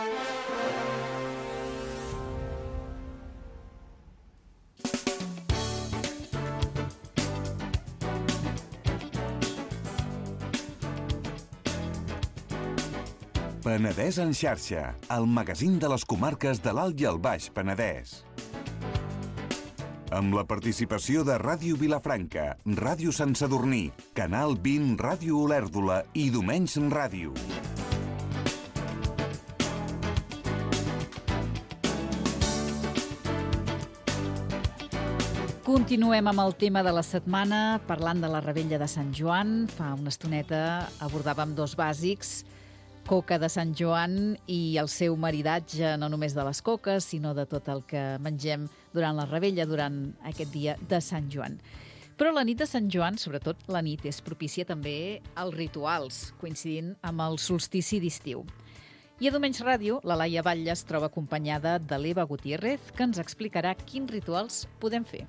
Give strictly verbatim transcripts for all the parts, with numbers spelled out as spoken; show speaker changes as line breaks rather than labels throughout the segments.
Penedès en xarxa, el magazín de les comarques de l'Alt i el Baix Penedès. Amb la participació de Ràdio Vilafranca, Ràdio Sant Sadurní, Canal vint, Ràdio Olèrdola i Domenys Ràdio.
Continuem amb el tema de la setmana, parlant de la Revetlla de Sant Joan. Fa una estoneta abordàvem dos bàsics, coca de Sant Joan i el seu maridatge no només de les coques, sinó de tot el que mengem durant la Revetlla, durant aquest dia de Sant Joan. Però la nit de Sant Joan, sobretot la nit, és propícia també als rituals, coincidint amb el solstici d'estiu. I a Domenys Ràdio, la Laia Batlle es troba acompanyada de l'Eva Gutiérrez, que ens explicarà quins rituals podem fer.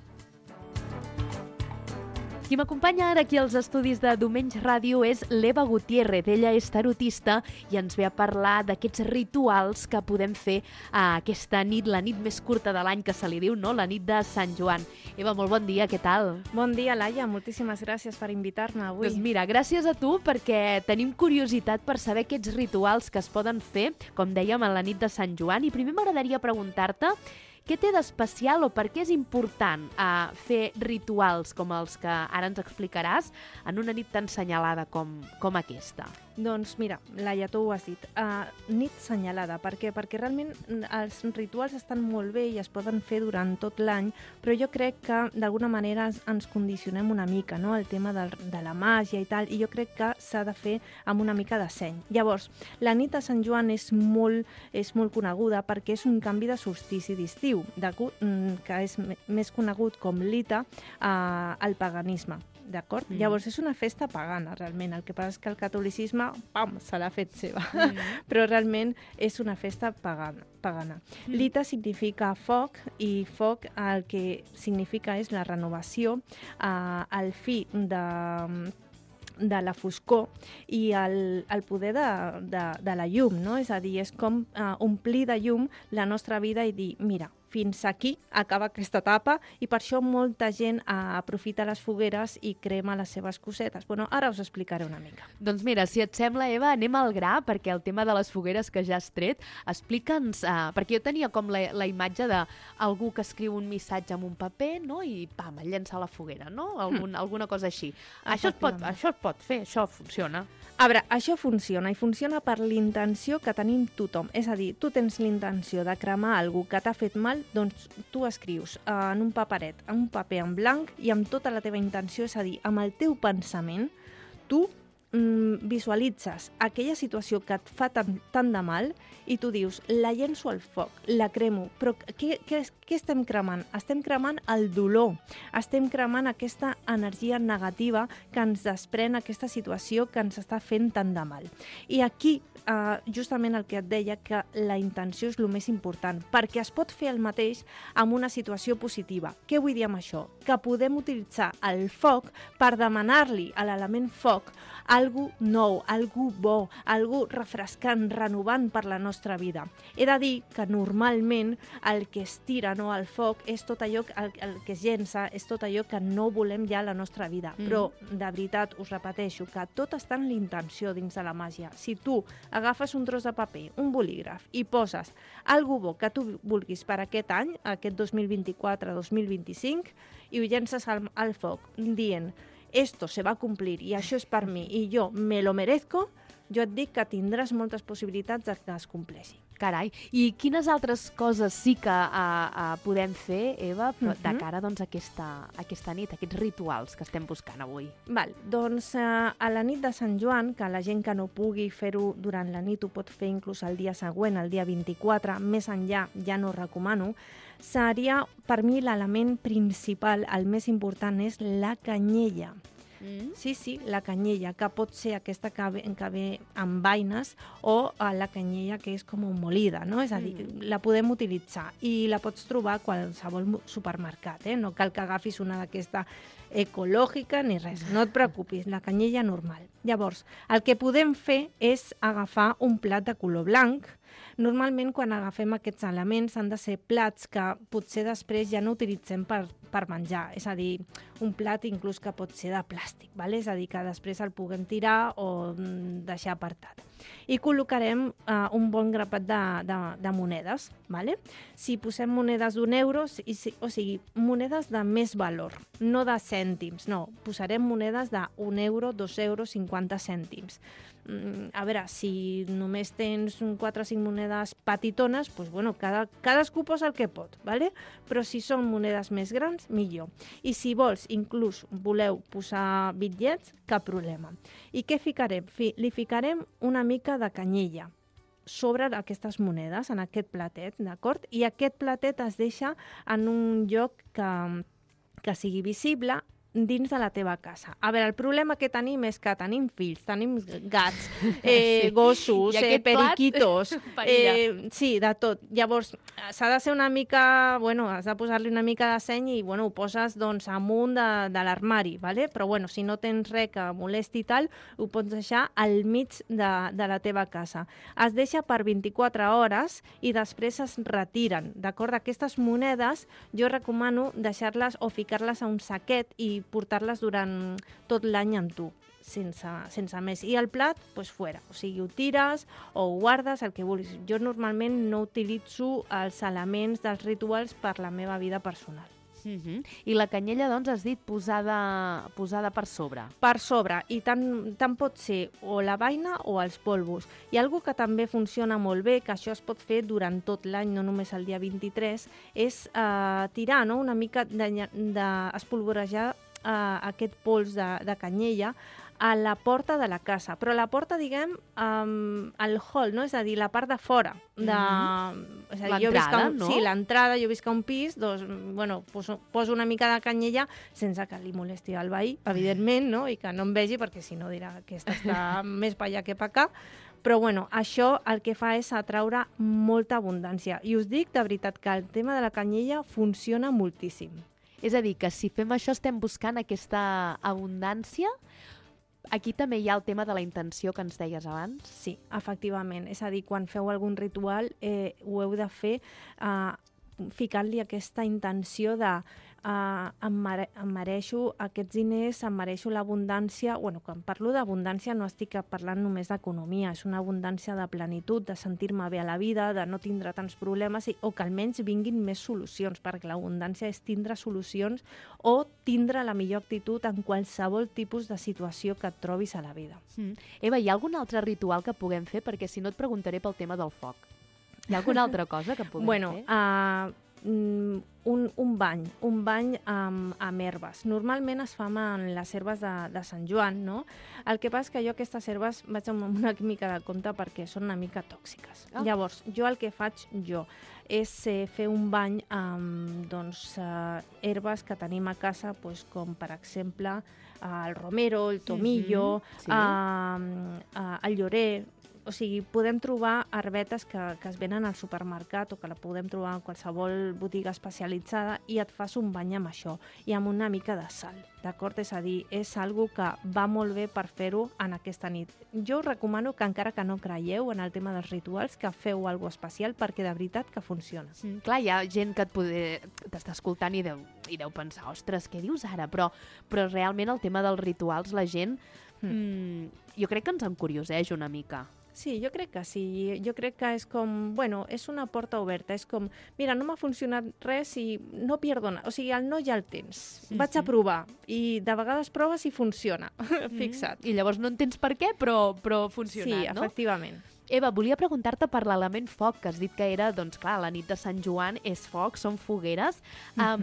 Qui m'acompanya ara aquí als estudis de Domenys Ràdio és l'Eva Gutiérrez. Ella és tarotista i ens ve a parlar d'aquests rituals que podem fer a aquesta nit, la nit més curta de l'any que se li diu, no? La nit de Sant Joan. Eva, molt bon dia, què tal?
Bon dia, Laia, moltíssimes gràcies per invitar-me avui.
Doncs mira, gràcies a tu perquè tenim curiositat per saber aquests rituals que es poden fer, com dèiem, a la nit de Sant Joan. I primer m'agradaria preguntar-te què té d'especial o per què és important uh, fer rituals com els que ara ens explicaràs en una nit tan senyalada com, com aquesta?
Doncs mira, Laia, tu ho has dit, uh, nit senyalada. Per què? Perquè realment els rituals estan molt bé i es poden fer durant tot l'any, però jo crec que d'alguna manera ens condicionem una mica, no?, el tema de, de la màgia i tal, i jo crec que s'ha de fer amb una mica de seny. Llavors, la nit de Sant Joan és molt, és molt coneguda perquè és un canvi de solstici d'estiu, que és més conegut com l'Ita eh, al paganisme. D'acord? Mm. Llavors, és una festa pagana, realment. El que passa és que el catolicisme, pam, se l'ha fet seva. Mm. Però realment és una festa pagana. pagana. Mm. L'Ita significa foc, i foc el que significa és la renovació, eh, el fi de... de la foscor i el, el poder de, de, de la llum, no? És a dir, és com uh, omplir de llum la nostra vida i dir, mira, fins aquí acaba aquesta etapa, i per això molta gent uh, aprofita les fogueres i crema les seves cosetes. Bueno, ara us explicaré una mica.
Doncs mira, si et sembla, Eva, anem al gra, perquè el tema de les fogueres que ja has tret, explica'ns, uh, perquè jo tenia com la, la imatge d'algú que escriu un missatge en un paper, no?, i pam, el llença a la foguera, no? Algun, mm. Alguna cosa així. Això es, pot, això es pot fer, això funciona.
A veure, això funciona, i funciona per l'intenció que tenim tothom. És a dir, tu tens l'intenció de cremar alguna que t'ha fet mal, doncs tu escrius uh, en un paperet, en un paper en blanc, i amb tota la teva intenció, és a dir, amb el teu pensament, tu mm, visualitzes aquella situació que et fa tant, tant de mal, i tu dius, la llenço al foc, la cremo, però què, què, què estem cremant? Estem cremant el dolor, estem cremant aquesta energia negativa que ens desprèn aquesta situació que ens està fent tant de mal. I aquí, Uh, justament el que et deia, que la intenció és el més important, perquè es pot fer el mateix amb una situació positiva. Què vull dir amb això? Que podem utilitzar el foc per demanar-li a l'element foc algo nou, algo bo, algo refrescant, renovant per la nostra vida. He de dir que normalment el que es tira, no, al foc és tot allò, el, el que es llença, és tot allò que no volem ja a la nostra vida. Mm. Però, de veritat, us repeteixo, que tot està en l'intenció dins de la màgia. Si tu agafes un tros de paper, un bolígraf, i poses algo bo que tu vulguis per aquest any, aquest dos mil vint-i-quatre dos mil vint-i-cinc, i ho llences al, al foc, dient, esto se va a cumplir i això és per mi i jo me lo merezco, jo et dic que tindràs moltes possibilitats de que es compleixi.
Carai, i quines altres coses sí que uh, uh, podem fer, Eva, uh -huh. de cara doncs, a, aquesta, a aquesta nit, a aquests rituals que estem buscant avui?
Val, doncs uh, a la nit de Sant Joan, que la gent que no pugui fer-ho durant la nit ho pot fer inclús el dia següent, el dia vint-i-quatre, més enllà ja no recomano, seria per mi l'element principal, el més important, és la canyella.
Mm.
Sí, sí, la canyella, que pot ser aquesta que ve, que ve amb vaines o uh, la canyella que és com molida, no? És a dir, mm. la podem utilitzar i la pots trobar a qualsevol supermercat, eh? No cal que agafis una d'aquesta ecològica ni res, no et preocupis, la canyella normal. Llavors, el que podem fer és agafar un plat de color blanc. Normalment, quan agafem aquests elements, han de ser plats que potser després ja no utilitzem per, per menjar. És a dir, un plat inclús que pot ser de plàstic, ¿vale? És a dir, que després el puguem tirar o deixar apartat. I col·locarem uh, un bon grapat de, de, de monedes, ¿vale? Si posem monedes d'un euro, o sigui, monedes de més valor, no de cèntims, no. Posarem monedes d'un euro, dos euros, cinquanta cèntims. A veure, si només tens quatre o cinc monedes petitones, doncs, bueno, cada, cadascú posa el que pot, ¿vale? Però si són monedes més grans, millor. I si vols, inclús voleu posar bitllets, cap problema. I què ficarem? Li ficarem una mica de canyella sobre aquestes monedes, en aquest platet, d'acord? I aquest platet es deixa en un lloc que, que sigui visible dins de la teva casa. A veure, el problema que tenim és que tenim fills, tenim gats, eh, sí. gossos, eh, periquitos, eh, sí, de tot. Llavors, s'ha de ser una mica, bueno, has de posar-li una mica de seny i, bueno, ho poses, doncs, amunt de, de l'armari, ¿vale? Però, bueno, si no tens res que molesti i tal, ho pots deixar al mig de, de la teva casa. Es deixa per vint-i-quatre hores i després es retiren, d'acord? Aquestes monedes jo recomano deixar-les o ficar-les a un saquet i portar-les durant tot l'any amb tu, sense, sense més. I el plat, doncs fora. O sigui, ho tires o ho guardes, el que vulguis. Jo normalment no utilitzo els elements dels rituals per la meva vida personal.
Uh-huh. I la canyella, doncs, has dit posada, posada per sobre.
Per sobre, i tant, tant pot ser o la vaina o els polvos. Hi ha algo que també funciona molt bé, que això es pot fer durant tot l'any, no només el dia vint-i-tres, és eh, tirar, no?, una mica d'espolvorejar de, Uh, aquest pols de, de canyella a la porta de la casa. Però la porta, diguem, um, al hall, no? És a dir, la part de fora. De... Mm-hmm. És a dir,
l'entrada,
un...
no?
Sí, l'entrada, jo visc a un pis, doncs, bueno, poso, poso una mica de canyella sense que li molesti al veí, evidentment, no? I que no em vegi, perquè si no dirà que aquesta està més per allà que per acá. Però, bueno, això el que fa és atraure molta abundància. I us dic, de veritat, que el tema de la canyella funciona moltíssim.
És a dir, que si fem això estem buscant aquesta abundància. Aquí també hi ha el tema de la intenció que ens deies abans.
Sí, efectivament. És a dir, quan feu algun ritual eh, ho heu de fer eh, ficant-li aquesta intenció de Uh, em, mere em mereixo aquests diners, em mereixo l'abundància. Bueno, quan parlo d'abundància no estic parlant només d'economia, és una abundància de plenitud, de sentir-me bé a la vida, de no tindre tants problemes i, o que almenys vinguin més solucions, perquè l'abundància és tindre solucions o tindre la millor actitud en qualsevol tipus de situació que et trobis a la vida.
Mm. Eva, hi ha algun altre ritual que puguem fer? Perquè si no et preguntaré pel tema del foc. Hi ha alguna altra cosa que puguem
bueno,
fer?
Bueno, uh, un, un bany, un bany amb, amb herbes. Normalment es fa amb les herbes de, de Sant Joan, no? El que passa és que jo aquestes herbes vaig amb una mica de compte perquè són una mica tòxiques. Oh. Llavors, jo el que faig jo és eh, fer un bany amb doncs, eh, herbes que tenim a casa, doncs, com per exemple eh, el romero, el tomillo, mm-hmm. sí. eh, eh, el llorer. O sigui, podem trobar herbetes que, que es venen al supermercat o que la podem trobar en qualsevol botiga especialitzada i et fas un bany amb això i amb una mica de sal, d'acord? És a dir, és algo que va molt bé per fer-ho en aquesta nit. Jo us recomano que encara que no creieu en el tema dels rituals, que feu alguna especial perquè de veritat que funciona.
Mm, clar, hi ha gent que et poder... t'està escoltant i deu, i deu pensar, ostres, què dius ara? Però, però realment el tema dels rituals, la gent, mm. Mm, jo crec que ens encurioseix una mica.
Sí, jo crec que sí. Jo crec que és com, bueno, és una porta oberta. És com, mira, no m'ha funcionat res i no pierdo nada. O sigui, el no ja el tens. Mm-hmm. Vaig a provar. I de vegades proves i funciona. Mm-hmm. Fixa't.
I llavors no entens per què, però, però ha funcionat,
sí,
no?
Sí, efectivament.
Eva, volia preguntar-te per l'element foc, que has dit que era, doncs clar, la nit de Sant Joan és foc, són fogueres. Mm-hmm. Um,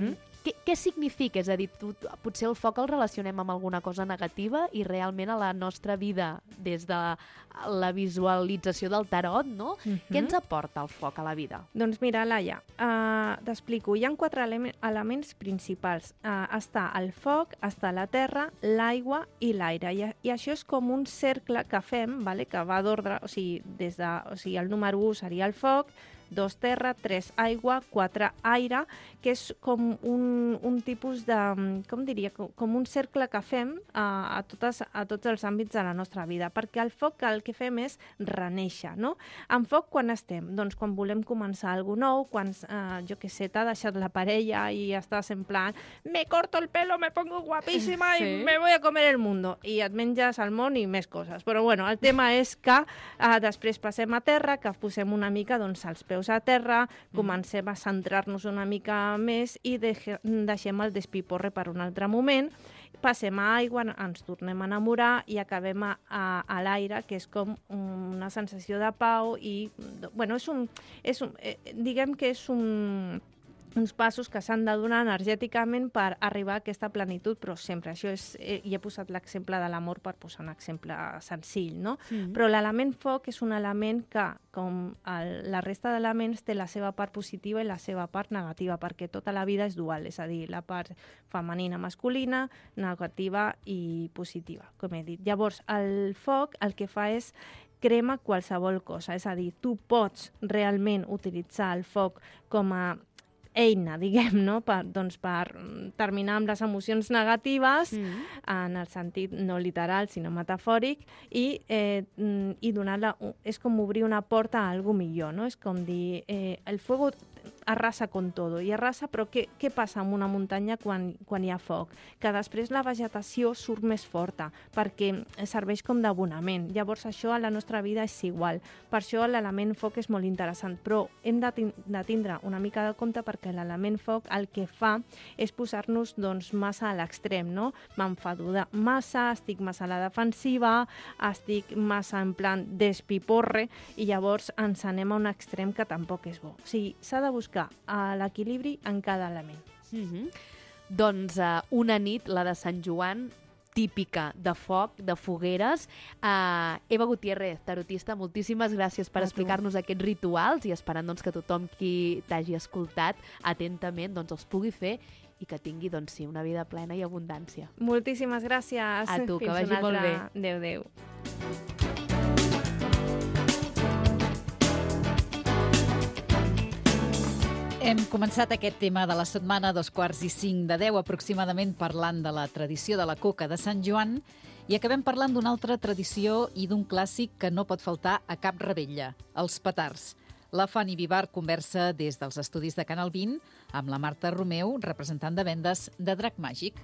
què, què significa? És a dir, tu, potser el foc el relacionem amb alguna cosa negativa i realment a la nostra vida, des de la visualització del tarot, no? Uh-huh. Què ens aporta el foc a la vida?
Doncs mira, Laia, uh, t'explico. Hi ha quatre ele elements principals. Uh, està el foc, està la terra, l'aigua i l'aire. I, I això és com un cercle que fem, vale? Que va d'ordre, o sigui, des de, o sigui, el número u seria el foc, dos terra, tres aigua, quatre aire, que és com un, un tipus de, com diria, com, com un cercle que fem a, a, totes, a tots els àmbits de la nostra vida, perquè el foc el que fem és renéixer, no? En foc quan estem? Doncs quan volem començar alguna nou, quan, eh, jo què sé, t'ha deixat la parella i estàs en plan, me corto el pelo, me pongo guapíssima sí. i me voy a comer el mundo, i et menges el món i més coses. Però bueno, el tema és que eh, després passem a terra, que posem una mica doncs, els peus a terra, comencem a centrar-nos una mica més i deixe, deixem el despiporre per un altre moment, passem a aigua, ens tornem a enamorar i acabem a, a, a l'aire, que és com una sensació de pau i, bueno, és un, és un, eh, diguem que és un... uns passos que s'han de donar energèticament per arribar a aquesta plenitud, però sempre, això és, eh, i he posat l'exemple de l'amor per posar un exemple senzill, no? Mm-hmm. Però l'element foc és un element que, com el, la resta d'elements, té la seva part positiva i la seva part negativa, perquè tota la vida és dual, és a dir, la part femenina, masculina, negativa i positiva, com he dit. Llavors, el foc el que fa és crema qualsevol cosa, és a dir, tu pots realment utilitzar el foc com a eina, diguem, no? Per, doncs per terminar amb les emocions negatives, mm. en el sentit no literal, sinó metafòric, i, eh, i donar-la... És com obrir una porta a algo millor, no? És com dir, eh, el fuego arrasa con todo, i arrasa, però què, què passa amb una muntanya quan, quan hi ha foc? Que després la vegetació surt més forta, perquè serveix com d'abonament. Llavors això a la nostra vida és igual. Per això l'element foc és molt interessant, però hem de, de tindre una mica de compte perquè l'element foc el que fa és posar-nos doncs, massa a l'extrem, no? M'enfado de massa, estic massa a la defensiva, estic massa en plan despiporre, i llavors ens anem a un extrem que tampoc és bo. O sigui, s'ha de buscar l'equilibri en cada element.
Mm-hmm. Doncs uh, una nit, la de Sant Joan, típica de foc, de fogueres. Uh, Eva Gutiérrez, tarotista, moltíssimes gràcies per explicar-nos aquests rituals i esperant doncs, que tothom qui t'hagi escoltat atentament doncs, els pugui fer i que tingui doncs, sí, una vida plena i abundància.
Moltíssimes gràcies.
A tu,
Fins
que vagi molt bé.
Adéu, adéu.
Hem començat aquest tema de la setmana a dos quarts i cinc de deu, aproximadament parlant de la tradició de la coca de Sant Joan, i acabem parlant d'una altra tradició i d'un clàssic que no pot faltar a cap revetlla, els petards. La Fanny Vivar conversa des dels estudis de Canal vint amb la Marta Romeu, representant de vendes de Drac Màgic.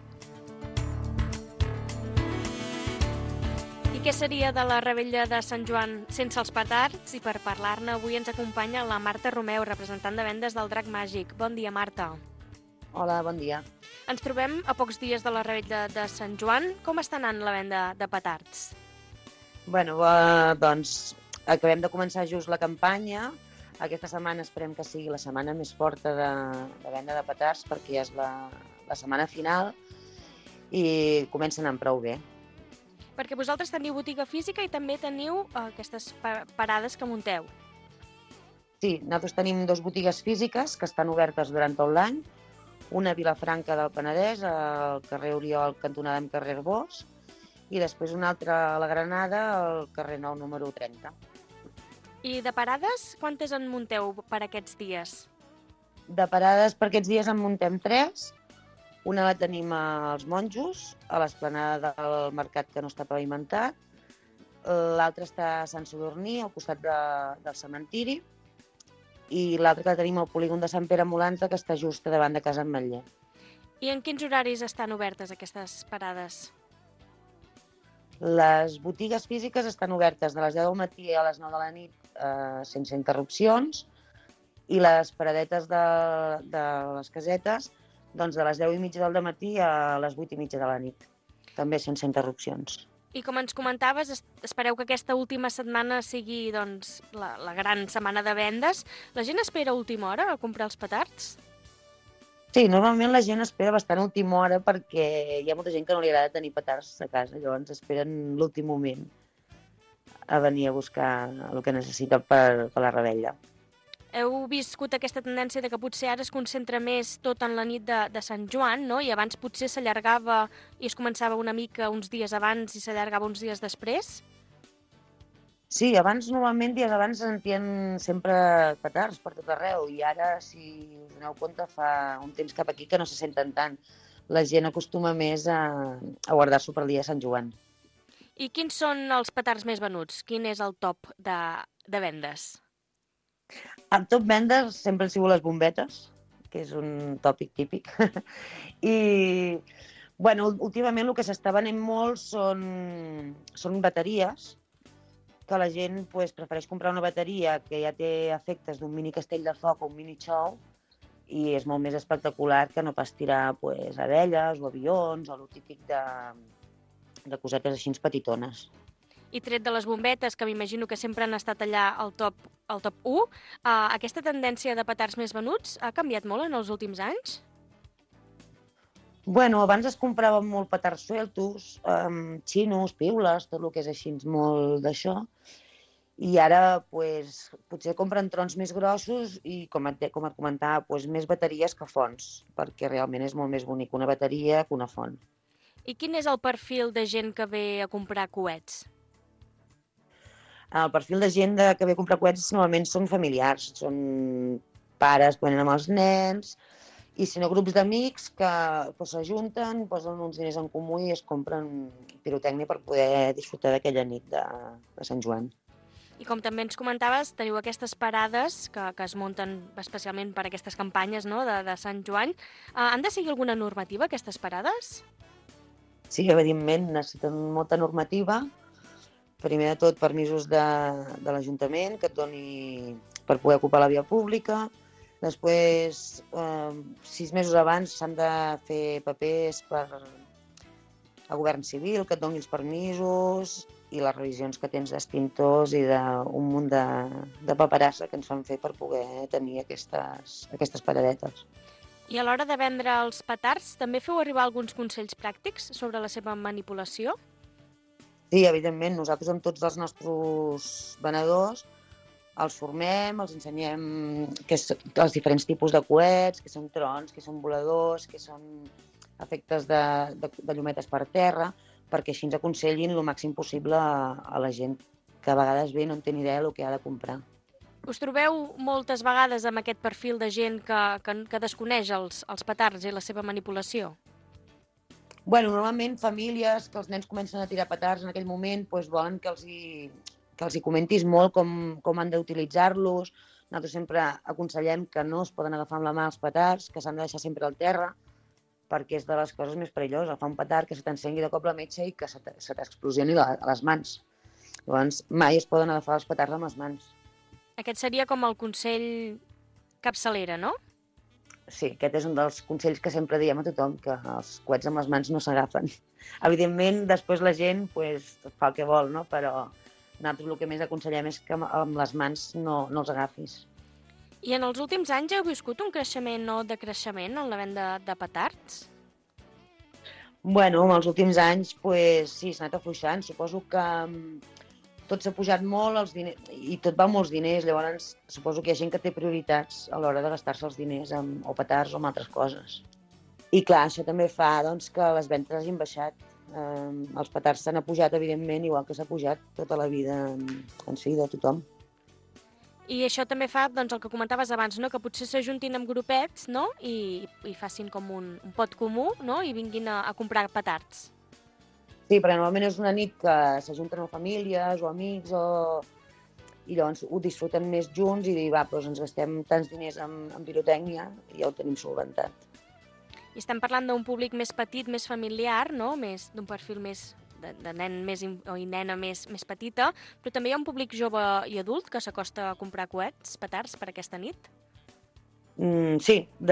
I què seria de la revetlla de Sant Joan sense els petards? I per parlar-ne avui ens acompanya la Marta Romeu, representant de vendes del Drac Màgic. Bon dia, Marta.
Hola, bon dia.
Ens trobem a pocs dies de la revetlla de Sant Joan. Com està anant la venda de petards?
Bueno, uh, doncs acabem de començar just la campanya. Aquesta setmana esperem que sigui la setmana més forta de, de venda de petards perquè ja és la, la setmana final i comença anant prou bé.
Perquè vosaltres teniu botiga física i també teniu uh, aquestes pa parades que munteu.
Sí, nosaltres tenim dues botigues físiques que estan obertes durant tot l'any. Una a Vilafranca del Penedès, al carrer Oriol, cantonada amb carrer Arbós, i després una altra a la Granada, al carrer Nou, número trenta.
I de parades, quantes en munteu per aquests dies?
De parades per aquests dies en muntem tres. Una la tenim als Monjos, a l'esplanada del mercat que no està pavimentat. L'altra està a Sant Sadurní, al costat de, del cementiri. I l'altra que la tenim al polígon de Sant Pere Molanza, que està just davant de casa Ametller.
I en quins horaris estan obertes aquestes parades?
Les botigues físiques estan obertes de les deu del matí a les nou de la nit eh, sense interrupcions, i les paradetes de, de les casetes doncs de les deu i mitja del matí a les vuit i mitja de la nit, també sense interrupcions.
I com ens comentaves, espereu que aquesta última setmana sigui doncs, la, la gran setmana de vendes. La gent espera a última hora a comprar els petards?
Sí, normalment la gent espera bastant a última hora perquè hi ha molta gent que no li agrada tenir petards a casa, llavors esperen l'últim moment a venir a buscar el que necessita per, per la revetlla.
Heu viscut aquesta tendència de que potser ara es concentra més tot en la nit de, de Sant Joan, no? I abans potser s'allargava i es començava una mica uns dies abans i s'allargava uns dies després?
Sí, abans, normalment, dies abans sentien sempre petards per tot arreu i ara, si us doneu compte, fa un temps cap aquí que no se senten tant. La gent acostuma més a, a guardar-s'ho per el dia de Sant Joan.
I quins són els petards més venuts? Quin és el top de, de vendes?
El top vendes sempre han sigut les bombetes, que és un tòpic típic. I, bueno, últimament el que s'està venent molt són, són bateries, que la gent pues, prefereix comprar una bateria que ja té efectes d'un mini castell de foc o un mini xou i és molt més espectacular que no pas tirar pues, abelles o avions o el típic de, de cosetes així petitones.
I tret de les bombetes, que m'imagino que sempre han estat allà al top, al top u, eh, aquesta tendència de petards més venuts ha canviat molt en els últims anys?
Bueno, abans es compraven molt petards sueltos, um, xinos, piules, tot el que és així molt d'això. I ara, pues, potser compren trons més grossos i, com et, com et comentava, pues, més bateries que fonts, perquè realment és molt més bonic una bateria que una font.
I quin és el perfil de gent que ve a comprar coets?
El perfil de gent de, que ve a comprar coets normalment són familiars, són pares que venen amb els nens, i si no, grups d'amics que s'ajunten, posen uns diners en comú i es compren pirotècnia per poder disfrutar d'aquella nit de, de Sant Joan.
I com també ens comentaves, teniu aquestes parades que, que es munten especialment per aquestes campanyes, no?, de, de Sant Joan. Uh, han de seguir alguna normativa, aquestes parades?
Sí, evidentment, necessiten molta normativa. Primer de tot, permisos de, de l'Ajuntament, que et doni per poder ocupar la via pública. Després, eh, sis mesos abans s'han de fer papers per a govern civil, que et doni els permisos i les revisions que tens d'extintors i d'un munt de, de paperassa que ens fan fer per poder tenir aquestes, aquestes paradetes.
I a l'hora de vendre els petards, també feu arribar alguns consells pràctics sobre la seva manipulació?
Sí, evidentment, nosaltres amb tots els nostres venedors els formem, els ensenyem que és, els diferents tipus de coets, que són trons, que són voladors, que són efectes de, de, de llumetes per terra, perquè així ens aconsellin el màxim possible a, a la gent que a vegades ve i no en té ni idea del que ha de comprar.
Us trobeu moltes vegades amb aquest perfil de gent que, que, que desconeix els, els petards i la seva manipulació?
Bueno, normalment famílies que els nens comencen a tirar petards en aquell moment doncs volen que els hi... que els hi comentis molt com, com han d'utilitzar-los. Nosaltres sempre aconsellem que no es poden agafar amb la mà els petards, que s'han de deixar sempre al terra, perquè és de les coses més perilloses. Agafar un petard que se t'encengui de cop la metxa i que se t'explosioni a les mans. Llavors, mai es poden agafar els petards amb les mans.
Aquest seria com el consell capçalera, no?
Sí, aquest és un dels consells que sempre diem a tothom, que els coets amb les mans no s'agafen. Evidentment, després la gent pues, fa el que vol, no? Però nosaltres el que més aconsellem és que amb les mans no, no els agafis.
I en els últims anys heu viscut un creixement o decreixement en la venda de petards?
Bueno, en els últims anys, pues, sí, s'ha anat afluixant. Suposo que tot s'ha pujat molt els diners, i tot va amb molts diners. Llavors, suposo que hi ha gent que té prioritats a l'hora de gastar-se els diners amb, o petards o amb altres coses. I clar, això també fa doncs, que les vendes hagin baixat. Eh, els petards s'han apujat, evidentment, igual que s'ha pujat tota la vida en, en si de tothom.
I això també fa, doncs, el que comentaves abans, no?, que potser s'ajuntin amb grupets, no?, i, i facin com un, un pot comú, no?, i vinguin a, a comprar petards.
Sí, perquè normalment és una nit que s'ajunten o famílies o amics o... i llavors ho disfruten més junts i dir, va, doncs ens gastem tants diners en, en pirotècnia i ja ho tenim solventat.
I estem parlant d'un públic més petit, més familiar, no?, més d'un perfil més de, de nen més in, o nena més, més petita, però també hi ha un públic jove i adult que s'acosta a comprar coets, petards, per aquesta nit?
Mm, sí, de...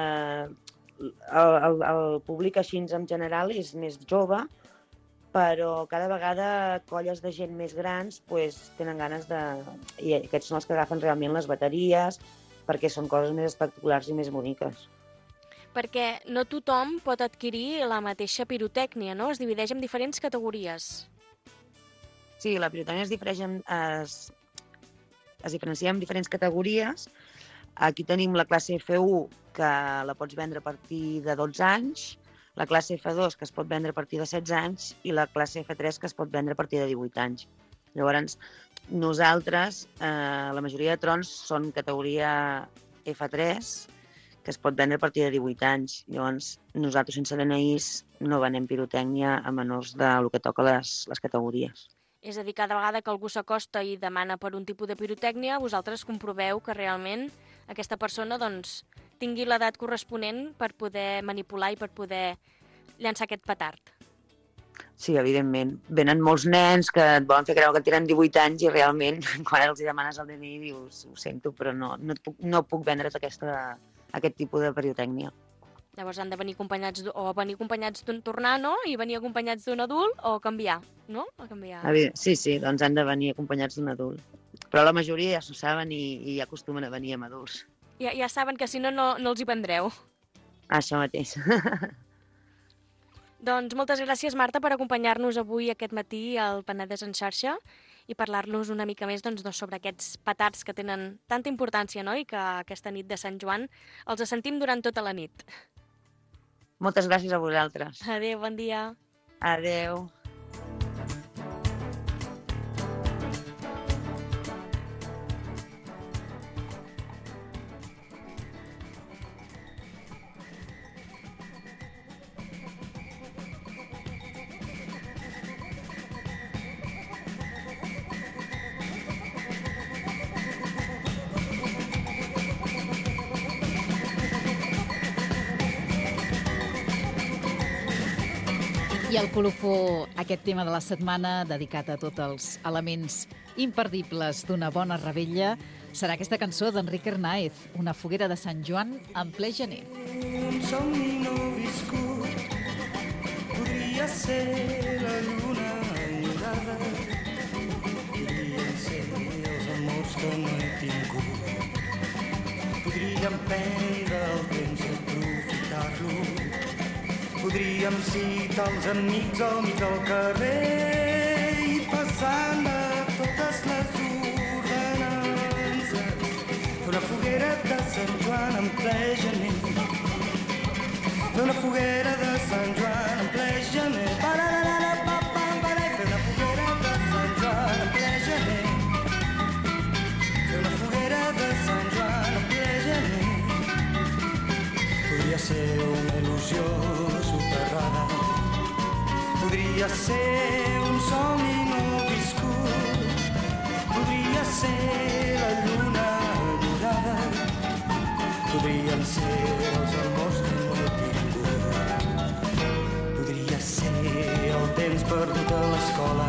el, el, el públic així en general és més jove, però cada vegada colles de gent més grans pues, tenen ganes de... I aquests són els que agafen realment les bateries, perquè són coses més espectaculars i més boniques.
Perquè no tothom pot adquirir la mateixa pirotècnia, no? Es divideix en diferents categories.
Sí, la pirotècnia es difereix en, es, es diferencia en diferents categories. Aquí tenim la classe F u, que la pots vendre a partir de dotze anys, la classe F dos, que es pot vendre a partir de setze anys, i la classe F tres, que es pot vendre a partir de divuit anys. Llavors, nosaltres, eh, la majoria de trons són categoria F tres, que es pot vendre a partir de divuit anys. Llavors, nosaltres, sense D N Is, no venem pirotècnia a menors del que toca les, les categories.
És a dir, cada vegada que algú s'acosta i demana per un tipus de pirotècnia, vosaltres comproveu que realment aquesta persona doncs, tingui l'edat corresponent per poder manipular i per poder llançar aquest petard.
Sí, evidentment. Venen molts nens que et volen fer creure que tenen divuit anys i realment, quan els demanes el D N I, dius, ho sento, però no, no, puc, no puc vendre't aquesta, aquest tipus de pirotècnia.
Llavors han de venir acompanyats, o venir acompanyats d'un tornano i venir acompanyats d'un adult o canviar, no? O canviar.
Sí, sí, doncs han de venir acompanyats d'un adult. Però la majoria ja s'ho saben i, i ja acostumen a venir amb adults.
Ja, ja saben que si no, no, no els hi vendreu.
Això mateix.
Doncs moltes gràcies, Marta, per acompanyar-nos avui aquest matí al Penedès en xarxa i parlar-nos una mica més doncs, sobre aquests petards que tenen tanta importància, no? I que aquesta nit de Sant Joan els sentim durant tota la nit.
Moltes gràcies a vosaltres.
Adéu, bon dia.
Adéu.
I el colofó, aquest tema de la setmana, dedicat a tots els elements imperdibles d'una bona revetlla, serà aquesta cançó d'Enric Hernáez, Una foguera de Sant Joan en ple gener.
Un somni no viscut podria ser la lluna enyorada, podrien ser els amors que no he tingut, podríem prendre el temps i aprofitar-lo, podríem citar els amics al mig del carrer i passant de totes les ordenances, fer una foguera de Sant Joan en ple gener, fer una foguera de Sant Joan en ple gener, fer una foguera de Sant Joan en ple gener, fer una foguera de Sant Joan en ple gener. Podria ser una il·lusió soterrada, podria ser un somni no viscut, podria ser la lluna dorada, podrien ser els amors que no he tingut, podria ser el temps perdut a l'escola,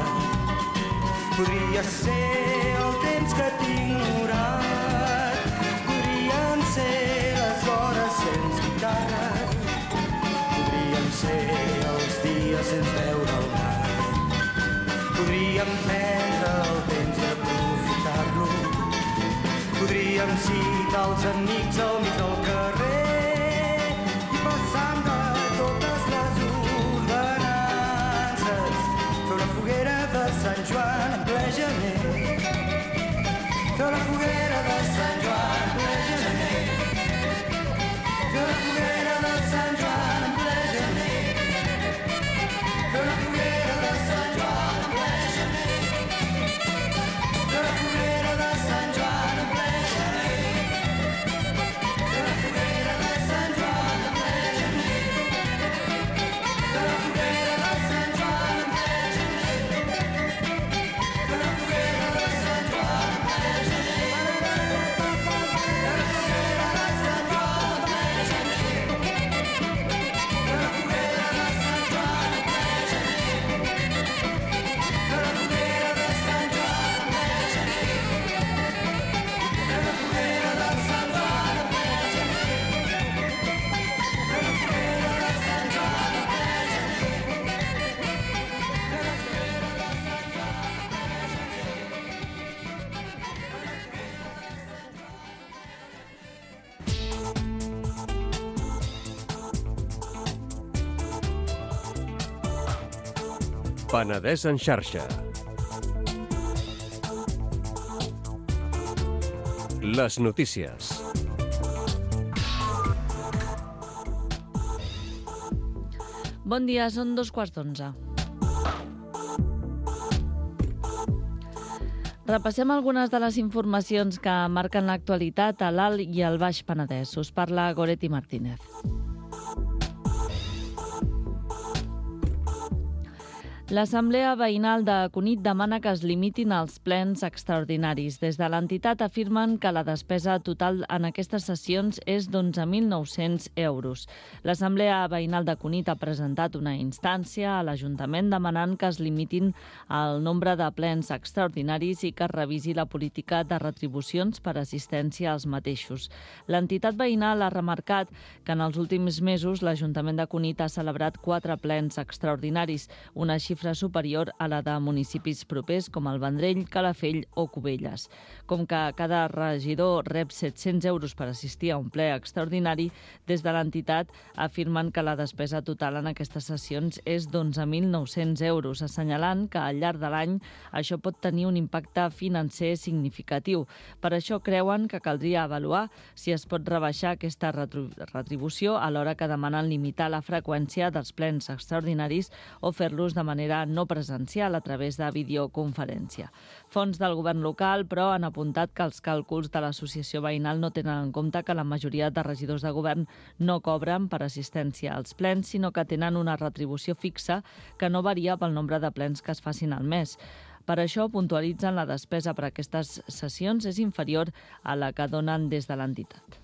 podria ser el temps que tinc ignorat, podrien ser les hores sense guitarra, podrien ser els dies sense veure el mar, podríem prendre el temps i aprofitar-lo, podríem citar els amics al mig del carrer i passant de totes les ordenances, fer una foguera de Sant Joan en ple gener, fer una foguera de Sant Joan en ple gener, fer una foguera de Sant Joan en ple gener, fer una foguera de Sant Joan en ple gener, fer una foguera de Sant Joan en ple gener, fer una foguera de Sant Joan en ple gener, fer una foguera de Sant Joan en ple gener, fer una foguera de Sant Joan en ple gener, fer una foguera de Sant Joan en ple gener.
Penedès en xarxa. Les notícies.
Bon dia, són dos quarts d'onze. Repassem algunes de les informacions que marquen l'actualitat a l'Alt i al Baix Penedès. Us parla Goretti Martínez. L'Assemblea Veïnal de Cunit demana que es limitin els plens extraordinaris. Des de l'entitat afirmen que la despesa total en aquestes sessions és d'onze mil nou-cents euros. L'Assemblea Veïnal de Cunit ha presentat una instància a l'Ajuntament demanant que es limitin el nombre de plens extraordinaris i que es revisi la política de retribucions per assistència als mateixos. L'entitat veïnal ha remarcat que en els últims mesos l'Ajuntament de Cunit ha celebrat quatre plens extraordinaris, una xifra superior a la de municipis propers com el Vendrell, Calafell o Cubelles. Com que cada regidor rep set-cents euros per assistir a un ple extraordinari, des de l'entitat afirmen que la despesa total en aquestes sessions és d'onze mil nou-cents euros, assenyalant que al llarg de l'any això pot tenir un impacte financer significatiu. Per això creuen que caldria avaluar si es pot rebaixar aquesta retribució alhora que demanen limitar la freqüència dels plens extraordinaris o fer-los de manera no presencial a través de videoconferència. Fons del govern local, però, han apuntat que els càlculs de l'associació veïnal no tenen en compte que la majoria de regidors de govern no cobren per assistència als plens, sinó que tenen una retribució fixa que no varia pel nombre de plens que es facin al mes. Per això, puntualitzen la despesa per a aquestes sessions és inferior a la que donen des de l'entitat.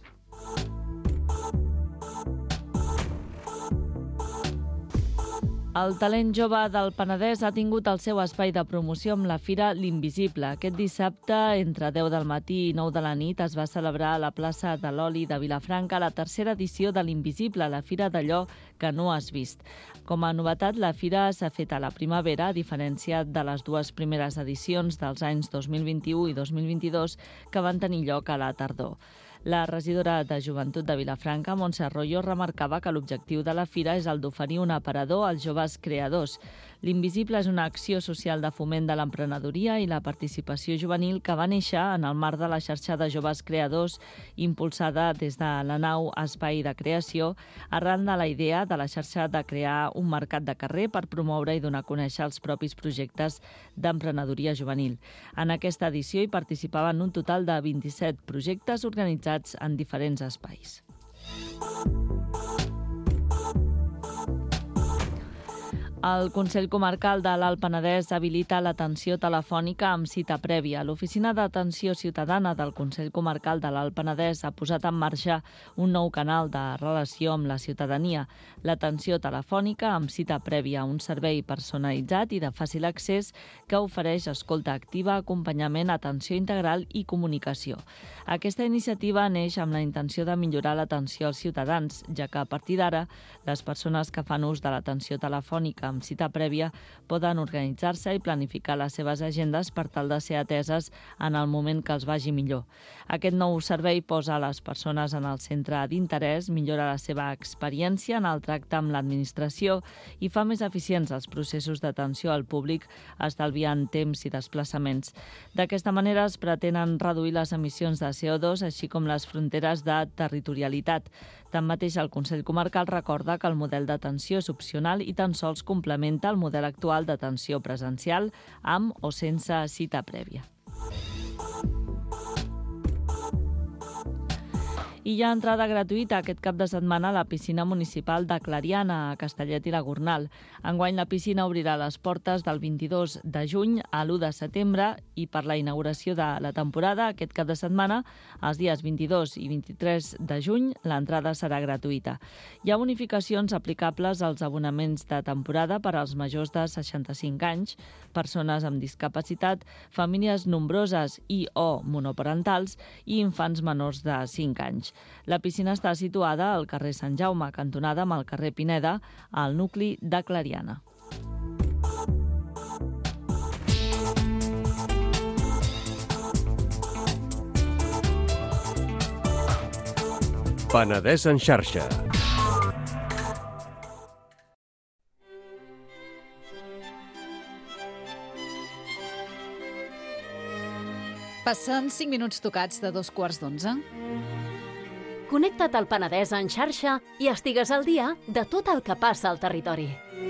El talent jove del Penedès ha tingut el seu espai de promoció amb la Fira L'Invisible. Aquest dissabte, entre deu del matí i nou de la nit, es va celebrar a la plaça de l'Oli de Vilafranca la tercera edició de L'Invisible, la fira d'allò que no has vist. Com a novetat, la fira s'ha fet a la primavera, a diferència de les dues primeres edicions dels anys dos mil vint-i-u i dos mil vint-i-dos, que van tenir lloc a la tardor. La regidora de Joventut de Vilafranca, Montse Arroyo, remarcava que l'objectiu de la fira és el d'oferir un aparador als joves creadors. L'Invisible és una acció social de foment de l'emprenedoria i la participació juvenil que va néixer en el marc de la xarxa de joves creadors impulsada des de la nau Espai de Creació, arran de la idea de la xarxa de crear un mercat de carrer per promoure i donar a conèixer els propis projectes d'emprenedoria juvenil. En aquesta edició hi participaven un total de vint-i-set projectes organitzats en diferents espais. El Consell Comarcal de l'Alt Penedès habilita l'atenció telefònica amb cita prèvia. L'Oficina d'Atenció Ciutadana del Consell Comarcal de l'Alt Penedès ha posat en marxa un nou canal de relació amb la ciutadania. L'atenció telefònica amb cita prèvia, un servei personalitzat i de fàcil accés que ofereix escolta activa, acompanyament, atenció integral i comunicació. Aquesta iniciativa neix amb la intenció de millorar l'atenció als ciutadans, ja que a partir d'ara les persones que fan ús de l'atenció telefònica amb cita prèvia poden organitzar-se i planificar les seves agendes per tal de ser ateses en el moment que els vagi millor. Aquest nou servei posa les persones en el centre d'interès, millora la seva experiència en el tracte amb l'administració i fa més eficients els processos d'atenció al públic, estalviant temps i desplaçaments. D'aquesta manera es pretenen reduir les emissions de C O dos, així com les fronteres de territorialitat. Tanmateix, el Consell Comarcal recorda que el model d'atenció és opcional i tan sols complementa el model actual d'atenció presencial amb o sense cita prèvia. I hi ha entrada gratuïta aquest cap de setmana a la piscina municipal de Clariana, a Castellet i la Gornal. Enguany la piscina obrirà les portes del vint-i-dos de juny a l'u de setembre i per la inauguració de la temporada aquest cap de setmana, els dies vint-i-dos i vint-i-tres de juny, l'entrada serà gratuïta. Hi ha bonificacions aplicables als abonaments de temporada per als majors de seixanta-cinc anys, persones amb discapacitat, famílies nombroses i o monoparentals i infants menors de cinc anys. La piscina està situada al carrer Sant Jaume, cantonada amb el carrer Pineda, al nucli de Clariana.
Penedès en xarxa.
Passen cinc minuts tocats de dos quarts d'onze.
Connecta't al Penedès en xarxa i estigues al dia de tot el que passa al territori.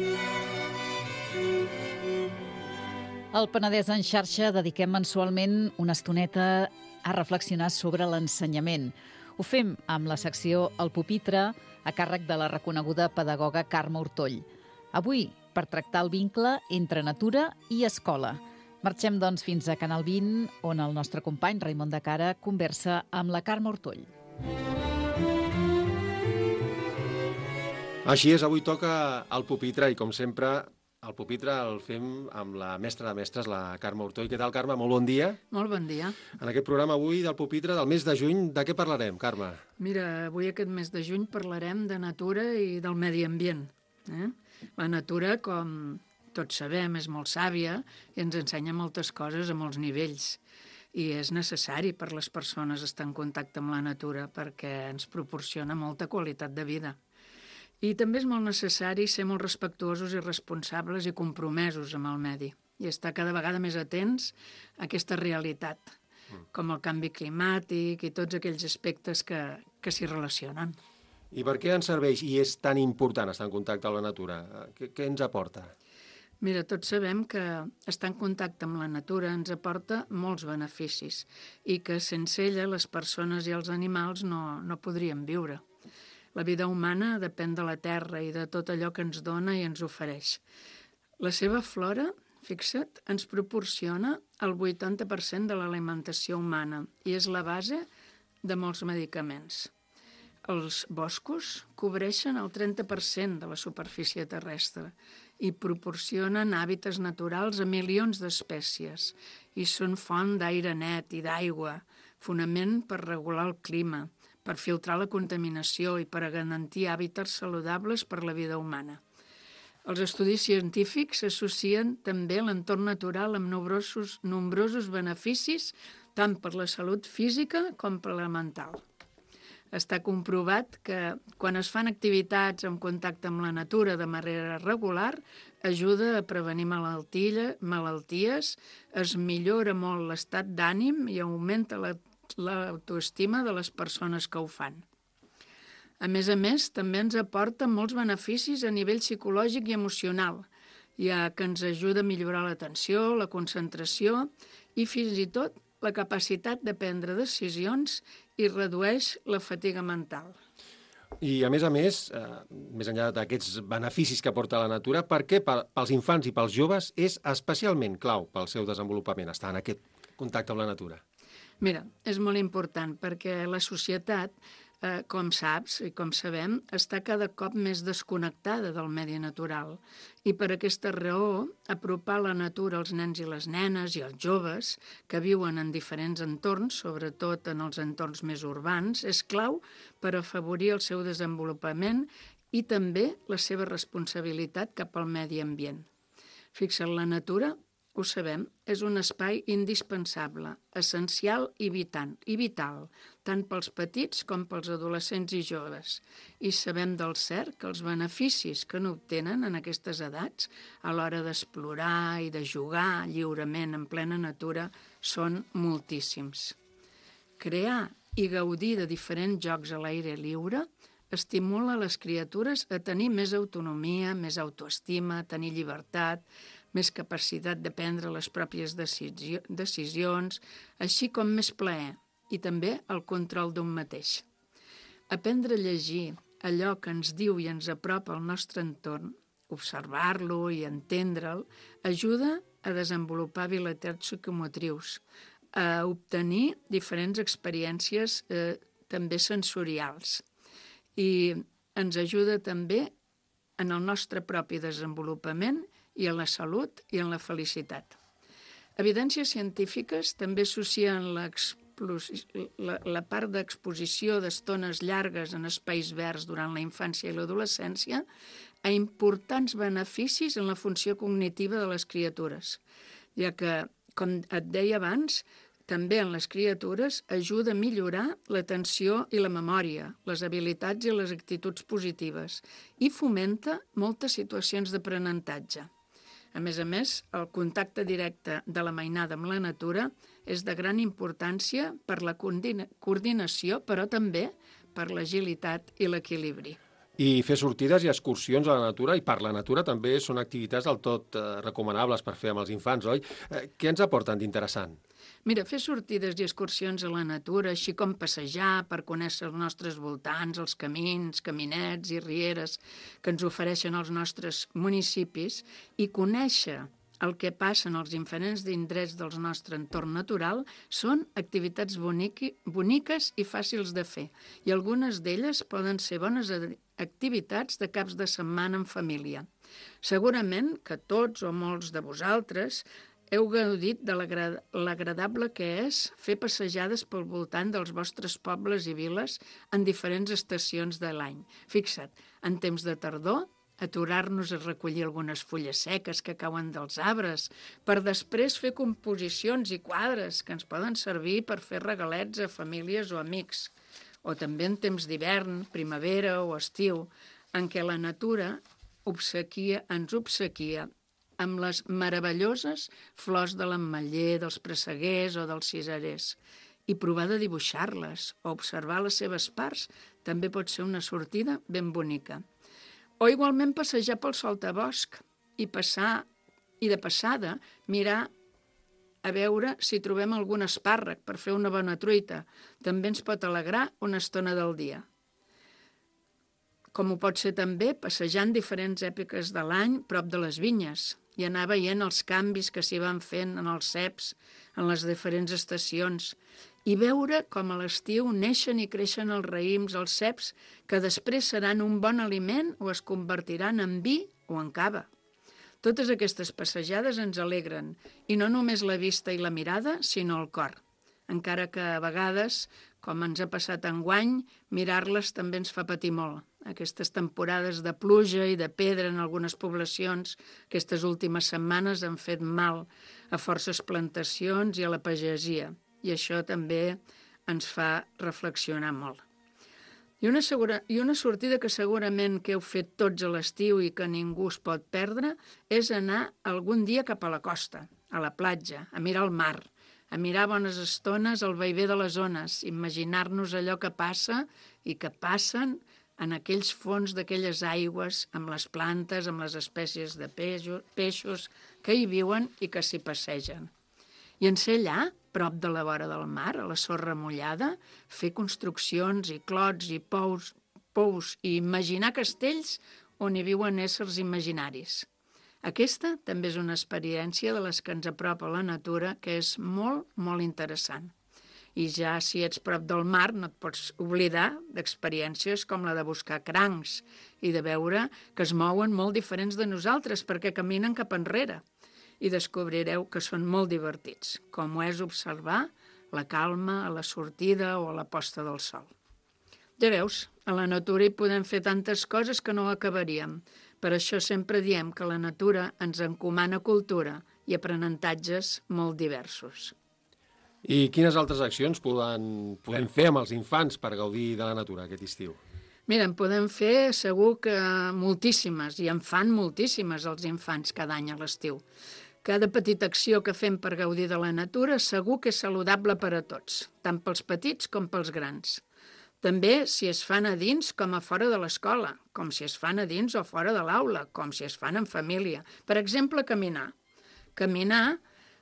Al Penedès en xarxa dediquem mensualment una estoneta a reflexionar sobre l'ensenyament. Ho fem amb la secció El Pupitre, a càrrec de la reconeguda pedagoga Carme Ortoll. Avui, per tractar el vincle entre natura i escola. Marxem, doncs, fins a Canal vint, on el nostre company, Raimon de Cara, conversa amb la Carme Ortoll.
Així és, avui toca el pupitre i, com sempre, el pupitre el fem amb la mestra de mestres, la Carme Ortoll. Què tal, Carme? Molt bon dia.
Molt bon dia.
En aquest programa avui del pupitre del mes de juny, de què parlarem, Carme?
Mira, avui aquest mes de juny parlarem de natura i del medi ambient. Eh? La natura, com tots sabem, és molt sàvia i ens ensenya moltes coses a molts nivells. I és necessari per les persones estar en contacte amb la natura perquè ens proporciona molta qualitat de vida. I també és molt necessari ser molt respectuosos i responsables i compromesos amb el medi i estar cada vegada més atents a aquesta realitat, com el canvi climàtic i tots aquells aspectes que, que s'hi relacionen.
I per què ens serveix i és tan important estar en contacte amb la natura? Què, què ens aporta?
Mira, tots sabem que estar en contacte amb la natura ens aporta molts beneficis i que sense ella les persones i els animals no, no podrien viure. La vida humana depèn de la terra i de tot allò que ens dona i ens ofereix. La seva flora, fixa't, ens proporciona el vuitanta per cent de l'alimentació humana i és la base de molts medicaments. Els boscos cobreixen el trenta per cent de la superfície terrestre i proporcionen hàbitats naturals a milions d'espècies i són font d'aire net i d'aigua, fonament per regular el clima, per filtrar la contaminació i per a garantir hàbitats saludables per la vida humana. Els estudis científics associen també l'entorn natural amb nombrosos, nombrosos beneficis tant per la salut física com per la mental. Està comprovat que quan es fan activitats en contacte amb la natura de manera regular, ajuda a prevenir malalties, es millora molt l'estat d'ànim i augmenta la l'autoestima de les persones que ho fan. A més a més, també ens aporta molts beneficis a nivell psicològic i emocional, ja que ens ajuda a millorar l'atenció, la concentració i fins i tot la capacitat de prendre decisions i redueix la fatiga mental.
I, a més a més, eh, més enllà d'aquests beneficis que aporta la natura, per què pels infants i pels joves és especialment clau pel seu desenvolupament estar en aquest contacte amb la natura?
Mira, és molt important perquè la societat, eh, com saps i com sabem, està cada cop més desconnectada del medi natural i per aquesta raó apropar la natura als nens i les nenes i als joves que viuen en diferents entorns, sobretot en els entorns més urbans, és clau per afavorir el seu desenvolupament i també la seva responsabilitat cap al medi ambient. Fixa't, la natura, ho sabem, és un espai indispensable, essencial i vital, i vital, tant pels petits com pels adolescents i joves. I sabem del cert que els beneficis que n'obtenen en aquestes edats a l'hora d'explorar i de jugar lliurement en plena natura són moltíssims. Crear i gaudir de diferents jocs a l'aire lliure estimula les criatures a tenir més autonomia, més autoestima, tenir llibertat, més capacitat de prendre les pròpies decisions, així com més plaer i també el control d'un mateix. Aprendre a llegir allò que ens diu i ens apropa al nostre entorn, observar-lo i entendre'l, ajuda a desenvolupar habilitats psicomotrius, a obtenir diferents experiències eh, també sensorials i ens ajuda també en el nostre propi desenvolupament i en la salut i en la felicitat. Evidències científiques també associen la, la part d'exposició d'estones llargues en espais verds durant la infància i l'adolescència a importants beneficis en la funció cognitiva de les criatures, ja que, com et deia abans, també en les criatures ajuda a millorar l'atenció i la memòria, les habilitats i les actituds positives i fomenta moltes situacions d'aprenentatge. A més a més, el contacte directe de la mainada amb la natura és de gran importància per la coordinació, però també per l'agilitat i l'equilibri.
I fer sortides i excursions a la natura i per la natura també són activitats del tot eh, recomanables per fer amb els infants, oi? Eh, què ens aporten d'interessant?
Mira, fer sortides i excursions a la natura, així com passejar per conèixer els nostres voltants, els camins, caminets i rieres que ens ofereixen els nostres municipis i conèixer el que passa en els diferents indrets del nostre entorn natural són activitats boniqui, boniques i fàcils de fer. I algunes d'elles poden ser bones activitats de caps de setmana en família. Segurament que tots o molts de vosaltres heu gaudit de l'agradable que és fer passejades pel voltant dels vostres pobles i viles en diferents estacions de l'any. Fixa't, en temps de tardor, aturar-nos a recollir algunes fulles seques que cauen dels arbres, per després fer composicions i quadres que ens poden servir per fer regalets a famílies o amics, o també en temps d'hivern, primavera o estiu, en què la natura obsequia, ens obsequia amb les meravelloses flors de l'ametller, dels presseguers o dels cisarers. I provar de dibuixar-les o observar les seves parts també pot ser una sortida ben bonica. O igualment passejar pel sotabosc i passar i de passada mirar a veure si trobem algun espàrrec per fer una bona truita. També ens pot alegrar una estona del dia. Com ho pot ser també passejar en diferents èpoques de l'any prop de les vinyes i anar veient els canvis que s'hi van fent en els ceps, en les diferents estacions, i veure com a l'estiu neixen i creixen els raïms, els ceps, que després seran un bon aliment o es convertiran en vi o en cava. Totes aquestes passejades ens alegren, i no només la vista i la mirada, sinó el cor. Encara que a vegades, com ens ha passat enguany, mirar-les també ens fa patir molt. Aquestes temporades de pluja i de pedra en algunes poblacions, aquestes últimes setmanes han fet mal a forces plantacions i a la pagesia. I això també ens fa reflexionar molt. I una, segura, I una sortida que segurament que heu fet tots a l'estiu i que ningú es pot perdre és anar algun dia cap a la costa, a la platja, a mirar el mar, a mirar bones estones al vaivé de les ones, imaginar-nos allò que passa i que passen en aquells fons d'aquelles aigües, amb les plantes, amb les espècies de peixos que hi viuen i que s'hi passegen. I en ser allà, prop de la vora del mar, a la sorra mullada, fer construccions i clots i pous, pous i imaginar castells on hi viuen éssers imaginaris. Aquesta també és una experiència de les que ens apropa a la natura que és molt, molt interessant. I ja si ets prop del mar no et pots oblidar d'experiències com la de buscar crancs i de veure que es mouen molt diferents de nosaltres perquè caminen cap enrere. I descobrireu que són molt divertits, com ho és observar la calma a la sortida o a la posta del sol. Ja veus, a la natura hi podem fer tantes coses que no acabaríem. Per això sempre diem que la natura ens encomana cultura i aprenentatges molt diversos.
I quines altres accions poden, podem fer amb els infants per gaudir de la natura aquest estiu?
Mira, en podem fer segur que moltíssimes, i en fan moltíssimes els infants cada any a l'estiu. Cada petita acció que fem per gaudir de la natura segur que és saludable per a tots, tant pels petits com pels grans. També si es fan a dins com a fora de l'escola, com si es fan a dins o fora de l'aula, com si es fan en família. Per exemple, caminar. Caminar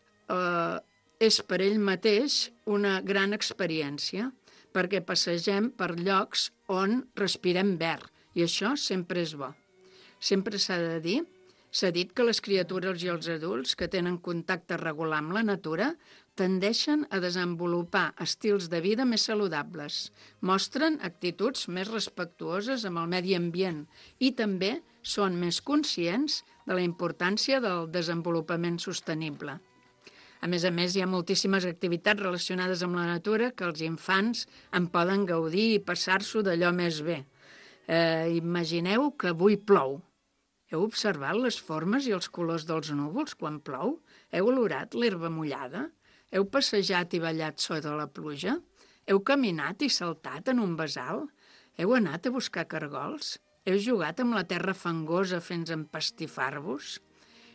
eh, és per ell mateix una gran experiència, perquè passegem per llocs on respirem verd, i això sempre és bo. Sempre s'ha de dir S'ha dit que les criatures i els adults que tenen contacte regular amb la natura tendeixen a desenvolupar estils de vida més saludables, mostren actituds més respectuoses amb el medi ambient i també són més conscients de la importància del desenvolupament sostenible. A més a més, hi ha moltíssimes activitats relacionades amb la natura que els infants en poden gaudir i passar-s'ho d'allò més bé. Eh, imagineu que avui plou. Heu observat les formes i els colors dels núvols quan plou? Heu olorat l'herba mullada? Heu passejat i ballat sota la pluja? Heu caminat i saltat en un basal? Heu anat a buscar cargols? Heu jugat amb la terra fangosa fins a empastifar-vos?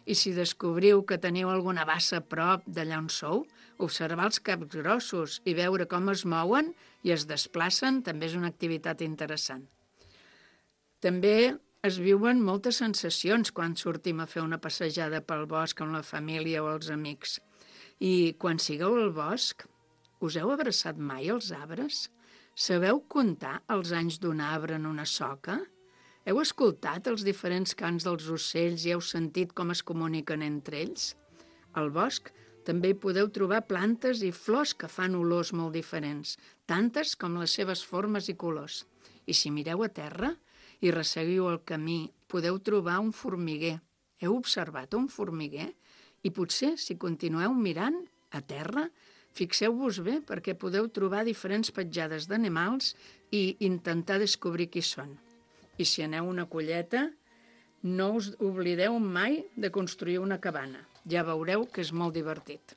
I si descobriu que teniu alguna bassa a prop d'allà on sou, observar els caps grossos i veure com es mouen i es desplacen també és una activitat interessant. També es viuen moltes sensacions quan sortim a fer una passejada pel bosc amb la família o els amics. I quan sigueu al bosc, us heu abraçat mai als arbres? Sabeu comptar els anys d'un arbre en una soca? Heu escoltat els diferents cants dels ocells i heu sentit com es comuniquen entre ells? Al bosc també hi podeu trobar plantes i flors que fan olors molt diferents, tantes com les seves formes i colors. I si mireu a terra i resseguiu el camí, podeu trobar un formiguer. Heu observat un formiguer? I potser, si continueu mirant a terra, fixeu-vos bé perquè podeu trobar diferents petjades d'animals i intentar descobrir qui són. I si aneu a una colleta, no us oblideu mai de construir una cabana. Ja veureu que és molt divertit.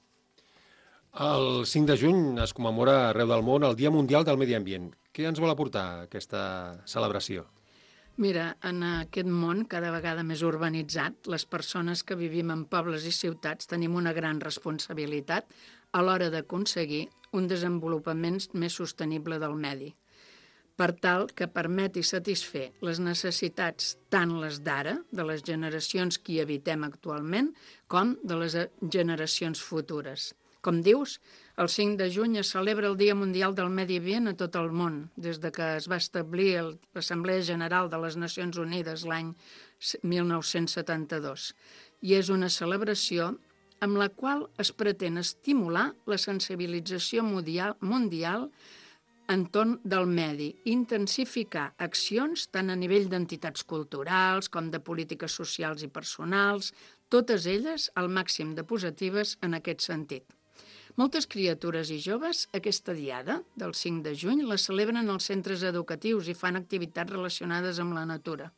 El cinc de juny es commemora arreu del món el Dia Mundial del Medi Ambient. Què ens vol aportar aquesta celebració?
Mira, en aquest món cada vegada més urbanitzat, les persones que vivim en pobles i ciutats tenim una gran responsabilitat a l'hora d'aconseguir un desenvolupament més sostenible del medi, per tal que permeti satisfer les necessitats tant les d'ara, de les generacions que hi habitem actualment, com de les generacions futures. Com dius, el cinc de juny es celebra el Dia Mundial del Medi Ambient a tot el món, des de que es va establir l'Assemblea General de les Nacions Unides l'any mil nou-cents setanta-dos. I és una celebració amb la qual es pretén estimular la sensibilització mundial entorn del medi, intensificar accions tant a nivell d'entitats culturals com de polítiques socials i personals, totes elles al màxim de positives en aquest sentit. Moltes criatures i joves aquesta diada del cinc de juny la celebren als centres educatius i fan activitats relacionades amb la natura.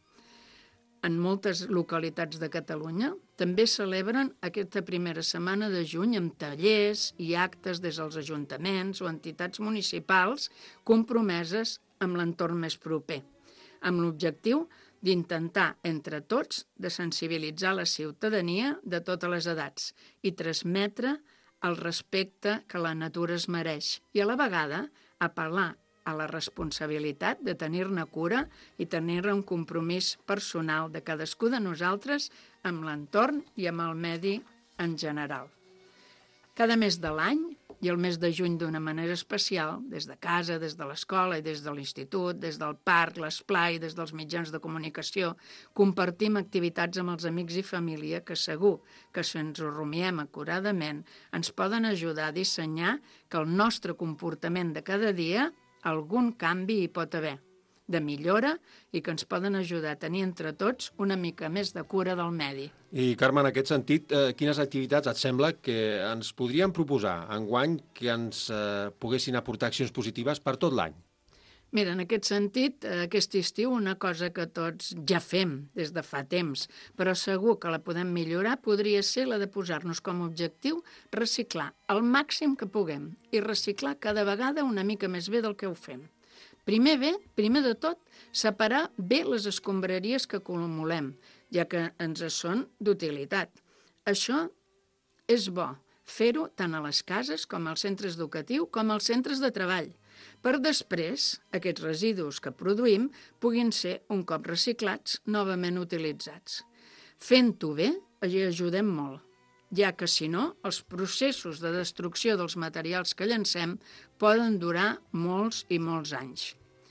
En moltes localitats de Catalunya també celebren aquesta primera setmana de juny amb tallers i actes des dels ajuntaments o entitats municipals compromeses amb l'entorn més proper, amb l'objectiu d'intentar, entre tots, de sensibilitzar la ciutadania de totes les edats i transmetre el respecte que la natura es mereix i a la vegada apel·lar a la responsabilitat de tenir-ne cura i tenir un compromís personal de cadascú de nosaltres amb l'entorn i amb el medi en general. Cada mes de l'any, i el mes de juny d'una manera especial, des de casa, des de l'escola i des de l'institut, des del parc, l'esplai, des dels mitjans de comunicació, compartim activitats amb els amics i família que segur que si ens ho rumiem acuradament ens poden ajudar a dissenyar que el nostre comportament de cada dia algun canvi hi pot haver, de millora i que ens poden ajudar a tenir entre tots una mica més de cura del medi.
I, Carme, en aquest sentit, eh, quines activitats et sembla que ens podríem proposar enguany que ens eh, poguessin aportar accions positives per tot l'any?
Mira, en aquest sentit, aquest estiu una cosa que tots ja fem des de fa temps, però segur que la podem millorar, podria ser la de posar-nos com a objectiu reciclar el màxim que puguem i reciclar cada vegada una mica més bé del que ho fem. Primer bé, primer de tot, separar bé les escombraries que acumulem, ja que ens són d'utilitat. Això és bo, fer-ho tant a les cases com als centres educatius com als centres de treball, per després aquests residus que produïm puguin ser, un cop reciclats, novament utilitzats. Fent-ho bé, hi ajudem molt, ja que si no, els processos de destrucció dels materials que llancem poden durar molts i molts anys.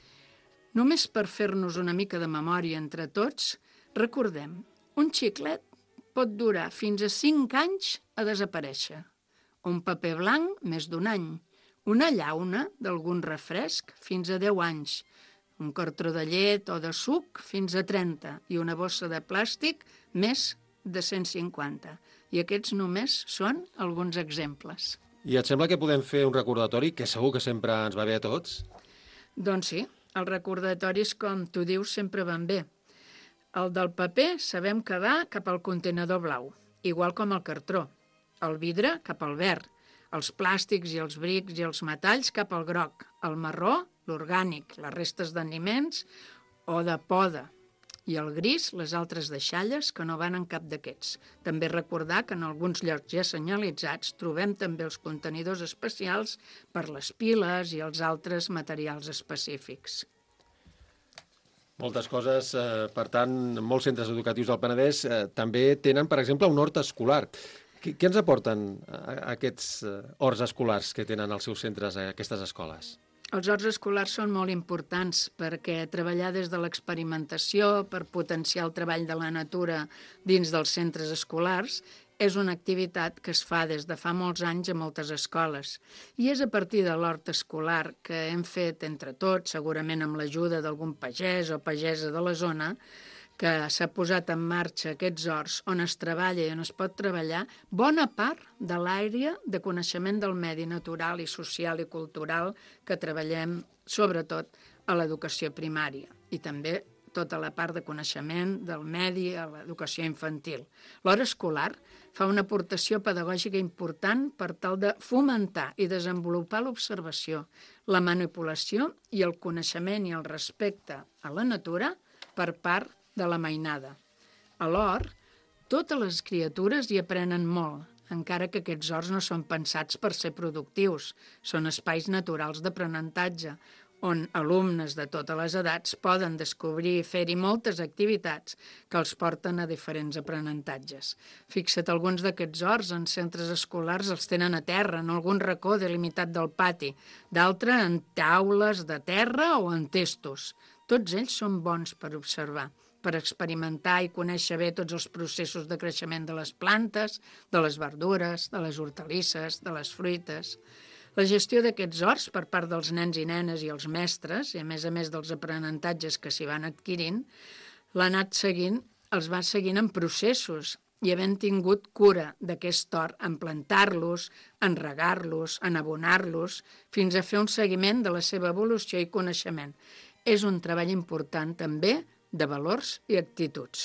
Només per fer-nos una mica de memòria entre tots, recordem, un xiclet pot durar fins a cinc anys a desaparèixer, un paper blanc més d'un any, una llauna d'algun refresc fins a deu anys, un cartró de llet o de suc fins a trenta i una bossa de plàstic més de cent cinquanta. I aquests només són alguns exemples.
I et sembla que podem fer un recordatori que segur que sempre ens va bé a tots?
Doncs sí, els recordatoris, com tu dius, sempre van bé. El del paper sabem que va cap al contenidor blau, igual com el cartró. El vidre cap al verd, els plàstics i els brics i els metalls cap al groc, el marró, l'orgànic, les restes d'aliments o de poda, i el gris les altres deixalles que no van en cap d'aquests. També recordar que en alguns llocs ja senyalitzats trobem també els contenidors especials per les piles i els altres materials específics.
Moltes coses, eh, per tant, molts centres educatius del Penedès eh, també tenen, per exemple, un hort escolar. Què, què ens aporten eh, aquests eh, horts escolars que tenen als seus centres, a aquestes escoles?
Els horts escolars són molt importants perquè treballar des de l'experimentació per potenciar el treball de la natura dins dels centres escolars és una activitat que es fa des de fa molts anys a moltes escoles. I és a partir de l'hort escolar que hem fet entre tots, segurament amb l'ajuda d'algun pagès o pagesa de la zona, que s'ha posat en marxa aquests horts on es treballa i on es pot treballar bona part de l'àrea de coneixement del medi natural i social i cultural que treballem sobretot a l'educació primària i també tota la part de coneixement del medi a l'educació infantil. L'hora escolar fa una aportació pedagògica important per tal de fomentar i desenvolupar l'observació, la manipulació i el coneixement i el respecte a la natura per part de la mainada. A l'hort, totes les criatures hi aprenen molt, encara que aquests horts no són pensats per ser productius. Són espais naturals d'aprenentatge, on alumnes de totes les edats poden descobrir i fer-hi moltes activitats que els porten a diferents aprenentatges. Fixa't, alguns d'aquests horts en centres escolars els tenen a terra, en algun racó delimitat del pati, d'altres en taules de terra o en testos. Tots ells són bons per observar, per experimentar i conèixer bé tots els processos de creixement de les plantes, de les verdures, de les hortalisses, de les fruites. La gestió d'aquests horts per part dels nens i nenes i els mestres, i a més a més dels aprenentatges que s'hi van adquirint, l'ha anat seguint, els va seguint en processos i havent tingut cura d'aquest hort, en plantar-los, en regar-los, en abonar-los, fins a fer un seguiment de la seva evolució i coneixement. És un treball important també de valors i actituds.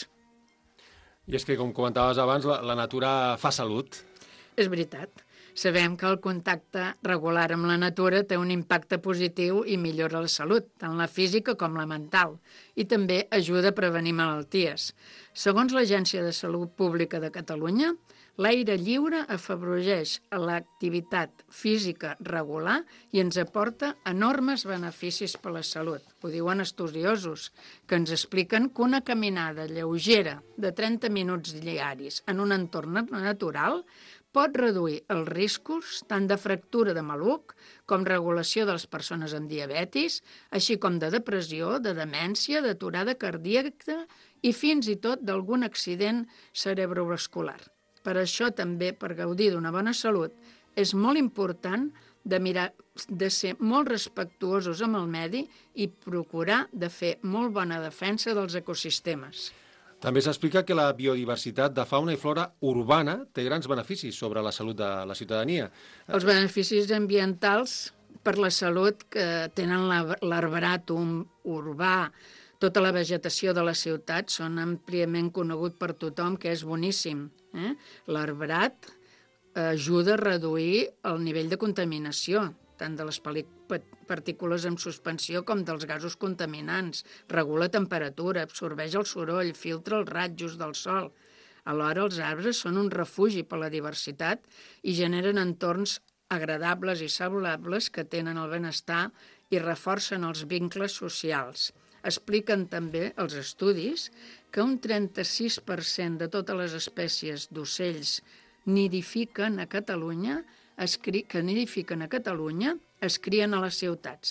I és que, com comentaves abans, la, la natura fa salut.
És veritat. Sabem que el contacte regular amb la natura té un impacte positiu i millora la salut, tant la física com la mental, i també ajuda a prevenir malalties. Segons l'Agència de Salut Pública de Catalunya, l'aire lliure afavoreix l'activitat física regular i ens aporta enormes beneficis per a la salut. Ho diuen estudiosos, que ens expliquen que una caminada lleugera de trenta minuts diaris en un entorn natural pot reduir els riscos tant de fractura de maluc com regulació de les persones amb diabetis, així com de depressió, de demència, d'aturada cardíaca i fins i tot d'algun accident cerebrovascular. Per això també, per gaudir d'una bona salut, és molt important de mirar de ser molt respectuosos amb el medi i procurar de fer molt bona defensa dels ecosistemes.
També s'explica que la biodiversitat de fauna i flora urbana té grans beneficis sobre la salut de la ciutadania.
Els beneficis ambientals per la salut que tenen l'arbràtum urbà, tota la vegetació de la ciutat, són àmpliament conegut per tothom, que és boníssim. Eh? L'arbrat ajuda a reduir el nivell de contaminació, tant de les partícules en suspensió com dels gasos contaminants, regula temperatura, absorbeix el soroll, filtra els rajos del sol. Alhora, els arbres són un refugi per a la diversitat i generen entorns agradables i saludables que tenen el benestar i reforcen els vincles socials. Expliquen també els estudis que un trenta-sis per cent de totes les espècies d'ocells nidifiquen a Catalunya que nidifiquen a Catalunya es crien a les ciutats.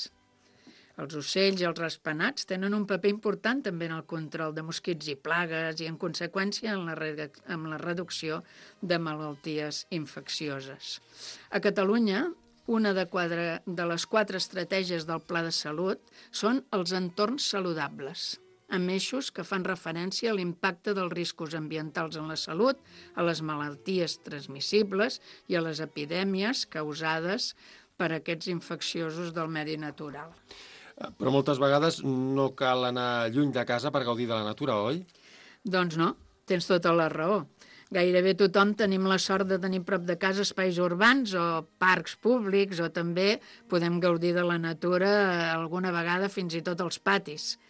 Els ocells i els ratpenats tenen un paper important també en el control de mosquits i plagues i, en conseqüència, en la, en la reducció de malalties infeccioses. A Catalunya, una de, quatre, de les quatre estratègies del Pla de Salut són els entorns saludables, amb eixos que fan referència a l'impacte dels riscos ambientals en la salut, a les malalties transmissibles i a les epidèmies causades per aquests infecciosos del medi natural.
Però moltes vegades no cal anar lluny de casa per gaudir de la natura, oi?
Doncs no, tens tota la raó. Gairebé tothom tenim la sort de tenir prop de casa espais urbans o parcs públics, o també podem gaudir de la natura alguna vegada fins i tot als patis.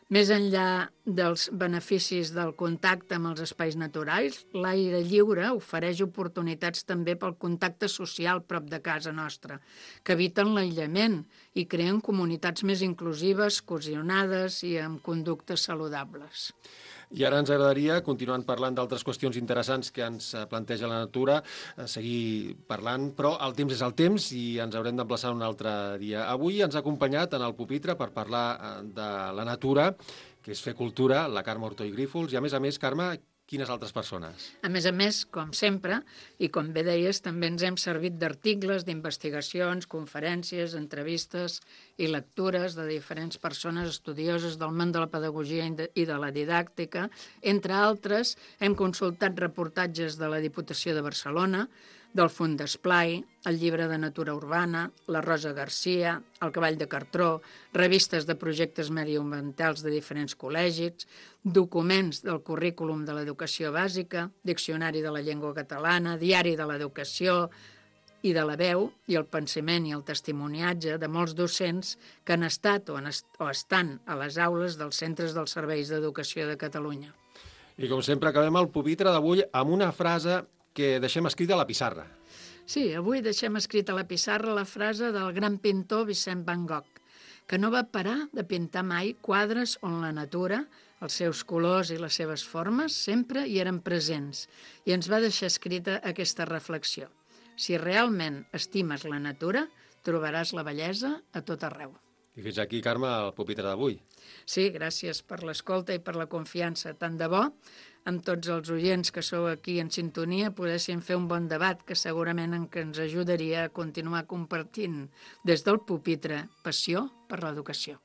Més enllà dels beneficis del contacte amb els espais naturals, l'aire lliure ofereix oportunitats també pel contacte social prop de casa nostra, que eviten l'aïllament i creen comunitats més inclusives, cohesionades i amb conductes saludables.
I ara ens agradaria, continuant parlant d'altres qüestions interessants que ens planteja la natura, seguir parlant, però el temps és el temps i ens haurem d'emplaçar un altre dia. Avui ens ha acompanyat en el pupitre per parlar de la natura, que és fer cultura, la Carme Ortó i Grífols, i a més a més, Carme, quines altres persones?
A més a més, com sempre, i com bé deies, també ens hem servit d'articles, d'investigacions, conferències, entrevistes i lectures de diferents persones estudioses del món de la pedagogia i de la didàctica. Entre altres, hem consultat reportatges de la Diputació de Barcelona, del Font d'Esplai, el Llibre de Natura Urbana, la Rosa Garcia, el Cavall de Cartró, revistes de projectes mediambientals de diferents col·legis, documents del currículum de l'educació bàsica, diccionari de la llengua catalana, diari de l'educació i de la veu i el pensament i el testimoniatge de molts docents que han estat o, han est o estan a les aules dels centres dels serveis d'educació de Catalunya.
I com sempre acabem el pupitre d'avui amb una frase que deixem escrita a la pissarra.
Sí, avui deixem escrita a la pissarra la frase del gran pintor Vicent Van Gogh, que no va parar de pintar mai quadres on la natura, els seus colors i les seves formes sempre hi eren presents, i ens va deixar escrita aquesta reflexió. Si realment estimes la natura, trobaràs la bellesa a tot arreu.
I fins aquí, Carme, el pupitre d'avui.
Sí, gràcies per l'escolta i per la confiança. Tant de bo, amb tots els oients que sou aquí en sintonia, podéssim fer un bon debat que segurament en què ens ajudaria a continuar compartint des del pupitre passió per l'educació.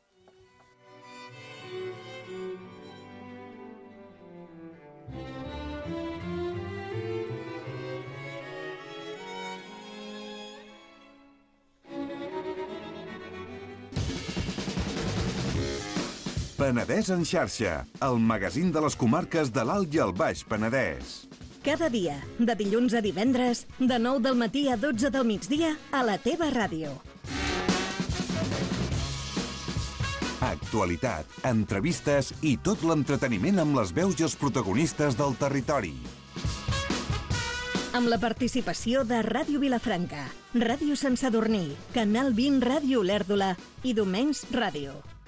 Penedès en xarxa, el magazín de les comarques de l'Alt i el Baix Penedès.
Cada dia, de dilluns a divendres, de nou del matí a dotze del migdia, a la teva ràdio.
Actualitat, entrevistes i tot l'entreteniment amb les veus i els protagonistes del territori.
Amb la participació de Ràdio Vilafranca, Ràdio Sant Sadurní, Canal vint Ràdio Olèrdola i Domenys Ràdio.